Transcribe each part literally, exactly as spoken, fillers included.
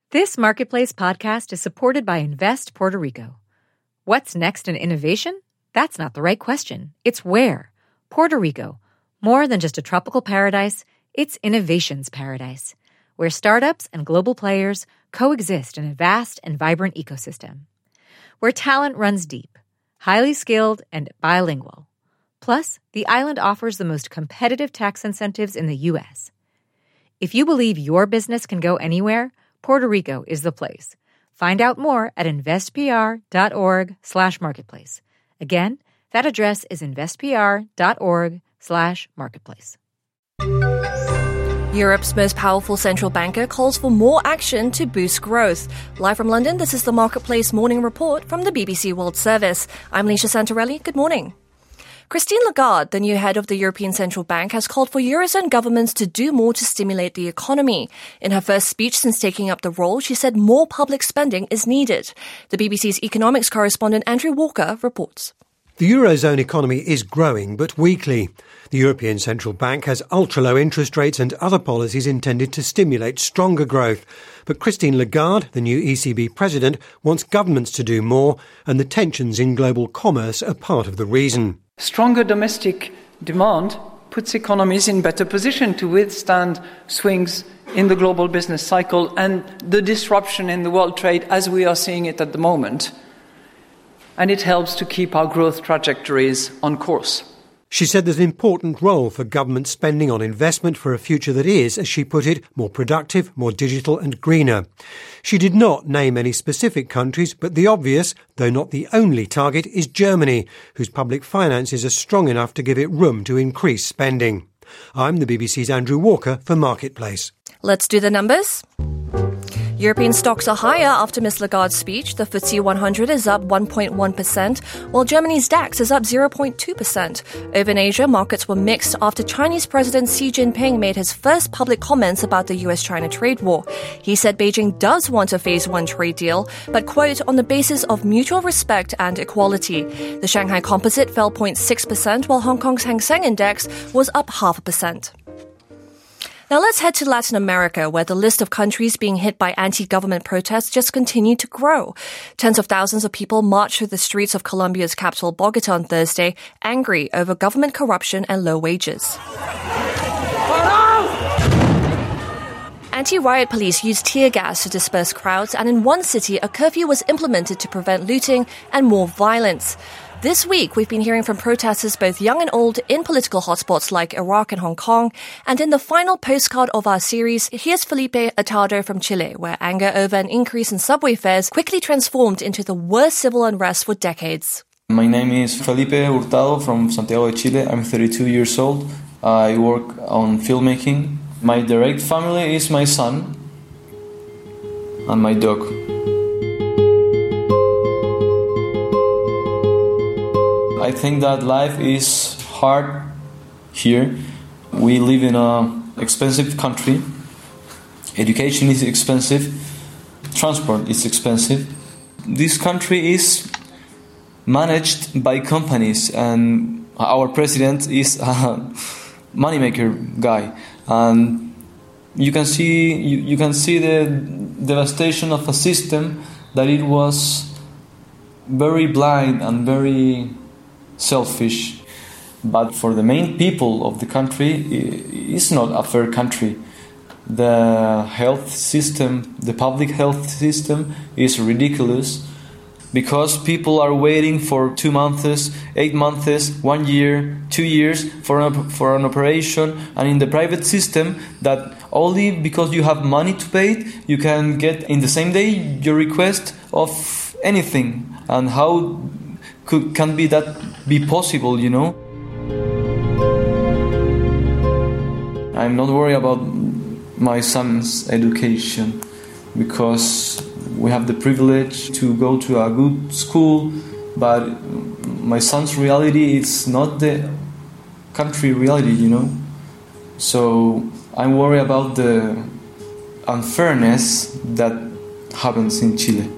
This Marketplace podcast is supported by Invest Puerto Rico. What's next in innovation? That's not the right question. It's where. Puerto Rico. More than just a tropical paradise, it's innovation's paradise, where startups and global players coexist in a vast and vibrant ecosystem. Where talent runs deep, highly skilled, and bilingual. Plus, the island offers the most competitive tax incentives in the U S. If you believe your business can go anywhere, Puerto Rico is the place. Find out more at investpr.org slash marketplace. Again, that address is investpr.org slash marketplace. Europe's most powerful central banker calls for more action to boost growth. Live from London, this is the Marketplace Morning Report from the B B C World Service. I'm Leisha Santarelli. Good morning. Christine Lagarde, the new head of the European Central Bank, has called for Eurozone governments to do more to stimulate the economy. In her first speech since taking up the role, she said more public spending is needed. The B B C's economics correspondent Andrew Walker reports. The Eurozone economy is growing, but weakly. The European Central Bank has ultra-low interest rates and other policies intended to stimulate stronger growth. But Christine Lagarde, the new E C B president, wants governments to do more, and the tensions in global commerce are part of the reason. Stronger domestic demand puts economies in better position to withstand swings in the global business cycle and the disruption in the world trade as we are seeing it at the moment. And it helps to keep our growth trajectories on course. She said there's an important role for government spending on investment for a future that is, as she put it, more productive, more digital and greener. She did not name any specific countries, but the obvious, though not the only target, is Germany, whose public finances are strong enough to give it room to increase spending. I'm the B B C's Andrew Walker for Marketplace. Let's do the numbers. European stocks are higher after Miz Lagarde's speech. The F T S E one hundred is up one point one percent, while Germany's DAX is up zero point two percent. Over in Asia, markets were mixed after Chinese President Xi Jinping made his first public comments about the U S China trade war. He said Beijing does want a phase one trade deal, but, quote, on the basis of mutual respect and equality. The Shanghai Composite fell zero point six percent, while Hong Kong's Hang Seng Index was up half a percent. Now let's head to Latin America, where the list of countries being hit by anti-government protests just continue to grow. Tens of thousands of people marched through the streets of Colombia's capital, Bogota, on Thursday, angry over government corruption and low wages. Anti-riot police used tear gas to disperse crowds, and in one city, a curfew was implemented to prevent looting and more violence. This week, we've been hearing from protesters, both young and old, in political hotspots like Iraq and Hong Kong. And in the final postcard of our series, here's Felipe Hurtado from Chile, where anger over an increase in subway fares quickly transformed into the worst civil unrest for decades. My name is Felipe Hurtado from Santiago de Chile. I'm thirty-two years old. I work on filmmaking. My direct family is my son and my dog. I think that life is hard here. We live in an expensive country. Education is expensive. Transport is expensive. This country is managed by companies, and our president is a moneymaker guy. And you can see you, you can see the devastation of a system that it was very blind and very selfish. But for the main people of the country, it's not a fair country. The health system, the public health system is ridiculous because people are waiting for two months, eight months, one year, two years for an, for an operation. And in the private system, that only because you have money to pay it, you can get in the same day your request of anything. And how could, can be that be possible, you know? I'm not worried about my son's education because we have the privilege to go to a good school, but my son's reality is not the country reality, you know? So I'm worried about the unfairness that happens in Chile.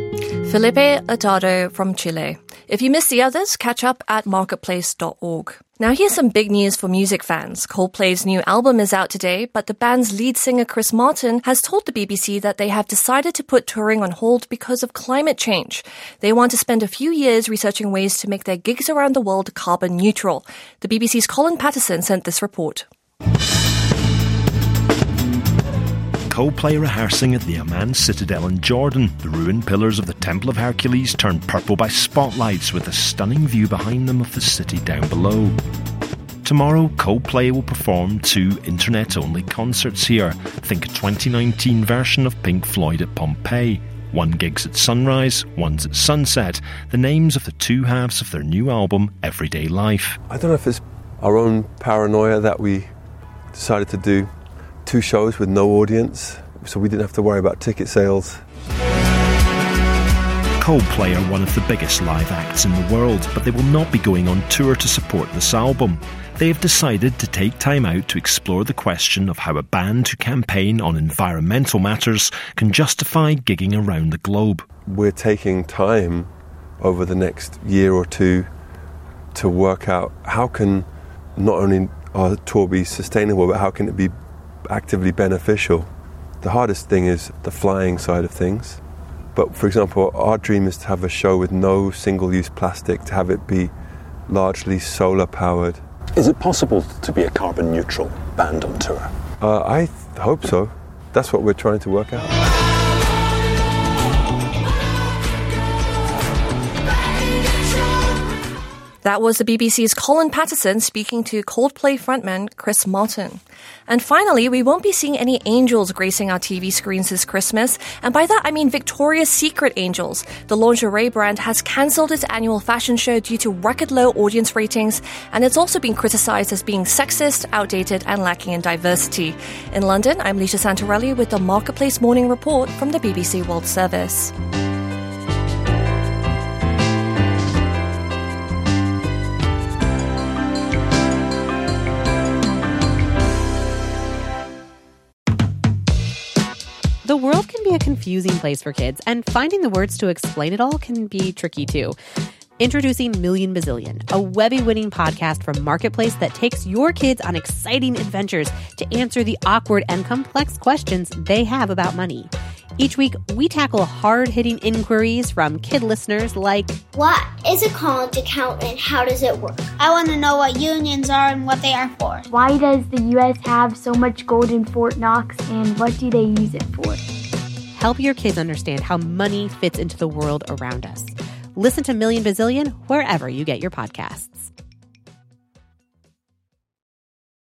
Felipe Hurtado from Chile. If you missed the others, catch up at marketplace dot org. Now here's some big news for music fans. Coldplay's new album is out today, but the band's lead singer Chris Martin has told the B B C that they have decided to put touring on hold because of climate change. They want to spend a few years researching ways to make their gigs around the world carbon neutral. The B B C's Colin Patterson sent this report. Coldplay rehearsing at the Amman Citadel in Jordan. The ruined pillars of the Temple of Hercules turned purple by spotlights with a stunning view behind them of the city down below. Tomorrow, Coldplay will perform two internet-only concerts here. Think a twenty nineteen version of Pink Floyd at Pompeii. One gig's at sunrise, one's at sunset. The names of the two halves of their new album, Everyday Life. I don't know if it's our own paranoia that we decided to do two shows with no audience, so we didn't have to worry about ticket sales. Coldplay are one of the biggest live acts in the world, but they will not be going on tour to support this album. They have decided to take time out to explore the question of how a band who campaign on environmental matters can justify gigging around the globe. We're taking time over the next year or two to work out how can not only our tour be sustainable, but how can it be actively beneficial. The hardest thing is the flying side of things. But for example, our dream is to have a show with no single-use plastic, to have it be largely solar powered. Is it possible to be a carbon neutral band on tour? Uh, I th- hope so. That's what we're trying to work out. That was the B B C's Colin Patterson speaking to Coldplay frontman Chris Martin. And finally, we won't be seeing any angels gracing our T V screens this Christmas. And by that, I mean Victoria's Secret angels. The lingerie brand has cancelled its annual fashion show due to record low audience ratings. And it's also been criticised as being sexist, outdated, and lacking in diversity. In London, I'm Lisa Santorelli with the Marketplace Morning Report from the B B C World Service. The world can be a confusing place for kids, and finding the words to explain it all can be tricky too. Introducing Million Bazillion, a Webby-winning podcast from Marketplace that takes your kids on exciting adventures to answer the awkward and complex questions they have about money. Each week, we tackle hard-hitting inquiries from kid listeners like, what is a college account and how does it work? I want to know what unions are and what they are for. Why does the U S have so much gold in Fort Knox and what do they use it for? Help your kids understand how money fits into the world around us. Listen to Million Bazillion wherever you get your podcasts.